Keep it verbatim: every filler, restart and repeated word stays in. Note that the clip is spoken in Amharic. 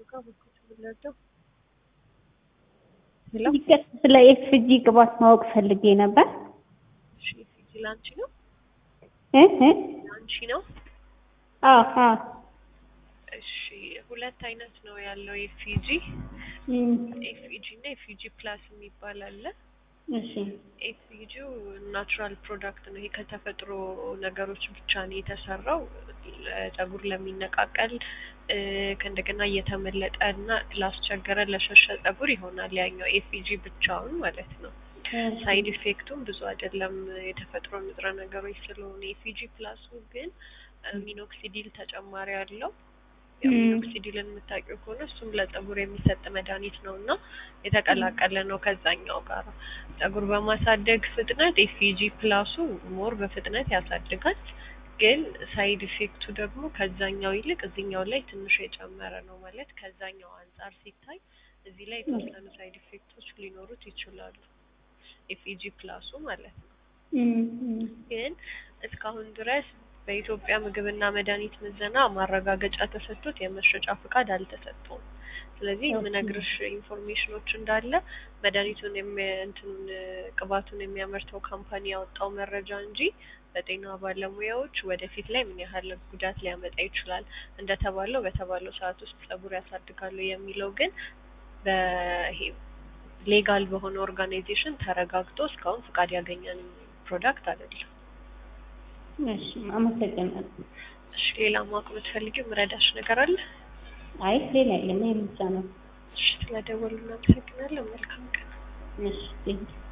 ጋር በኩል ብለደው ሄሎ ይከት ስለ ኤፍጂ ቅባት ማወቅ ፈልጌ ነበር። እሺ ኤፍጂ ላንቺ ነው እ እ ላንቺ ነው? አዎ አዎ። እሺ ሁለት አይነት ነው ያለው ኤፍጂ እም ኤፍጂ እና ኤፍጂ ፕላስ የሚባል አለ። እሺ ኤፍጂው ናቹራል ፕሮዳክት ነው። ይሄ ከተፈጥሮ ነገሮች ብቻ ነው የተሰራው። ለፀጉር ለሚነቃቀል ከእንደገና እየተመለጠ እና ላስቸገረ ለሸሸ ፀጉር ይሆናል ያኛው ኤፍጂ ብቻውን ማለት ነው። ሳይድ ኢፌክቱም ብዙ አይደለም የተፈጥሮ ንጥረ ነገሮች ስለሆነ። ኤፍጂ ፕላሱ ግን ሚኖክሲዲል ተጨማሪ አለው። ሚኖክሲዲልን የምታውቂው ከሆነ እሱም ለፀጉር የሚሰጥ መድኃኒት ነውና የተቀላቀለ ነው ከዛኛው ጋር። ፀጉር በማሳደግ ፍጥነት ኤፍጂ ፕላሱ ሞር በፍጥነት ያሳድጋል። ግን ሳይድ ኢፌክቱ ደግሞ ከዛኛው ይልቅ እዚህኛው ላይ ትንሽ የጨመረ ነው ማለት ከዛኛው አንፃር ሲታይ እዚህ ላይ የተወሰኑ ሳይድ ኢፌክቶች ሊኖሩት ይችላሉ። ኤፍጂ ፕላሱ ማለት ነው። ግን እስካሁን ድረስ በኢትዮጵያ ምግብና መድኃኒት ምዘና ማረጋገጫ ተሰጥቶት የመሸጫ ፍቃድ አልተሰጠውም። ስለዚህ የምነግርሽ ኢንፎርሜሽኖች እንዳለ መድኃኒቱን እንትኑን ቅባቱን የሚያመርተው ካምፓኒ ያወጣው መረጃ እንጂ በጤና ባለሙያዎች ወደፊት ላይ ምን ያህል ጉዳት ሊያመጣ ይችላል እንደተባለው በተባለው ሰዓት ውስጥ ፀጉር ያሳድጋሉ የሚለው ግን በይሄ ሌጋል በሆነ ኦርጋናይዜሽን ተረጋግጦ እስካሁን ፍቃድ ያገኘን ፕሮዳክት አይደለም። እሺ አመሰግናለሁ። እሺ ሌላ ማወቅ የምትፈልጊው ምረዳሽ ነገር አለ? አይ ሌላ የለም፣ ይሄ ብቻ ነው። እሺ ስለደወሉ እናመሰግናለን። መልካም ቀን። እሺ